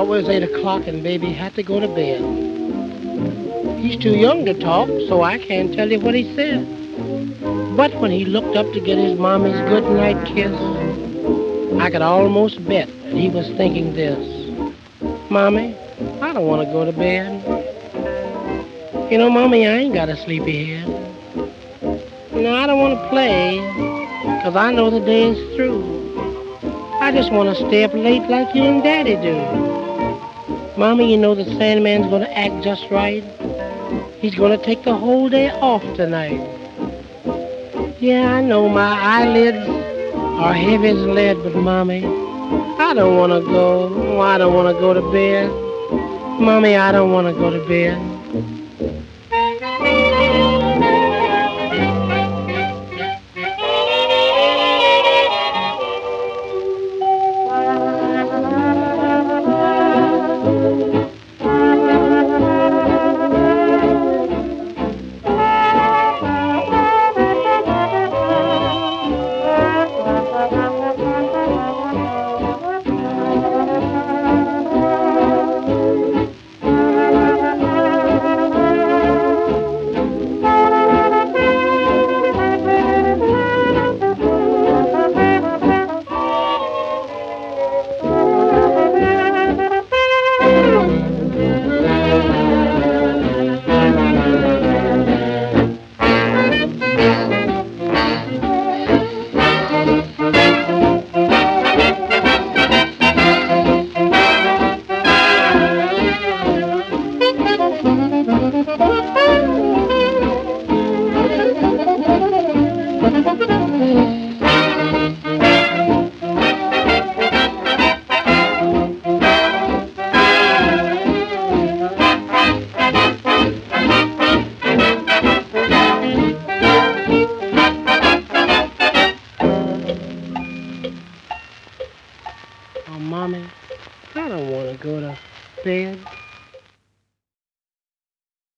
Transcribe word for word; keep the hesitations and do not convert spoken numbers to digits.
was eight o'clock and baby had to go to bed. He's too young to talk, so I can't tell you what he said. But when he looked up to get his mommy's good night kiss, I could almost bet that he was thinking this. Mommy, I don't want to go to bed. You know, Mommy, I ain't got a sleepy head. No, I don't want to play, 'cause I know the day is through. I just want to stay up late like you and Daddy do. Mommy, you know the Sandman's going to act just right. He's going to take the whole day off tonight. Yeah, I know my eyelids are heavy as lead, but Mommy, I don't want to go. Oh, I don't want to go to bed. Mommy, I don't want to go to bed. Oh, Mommy, I don't want to go to bed.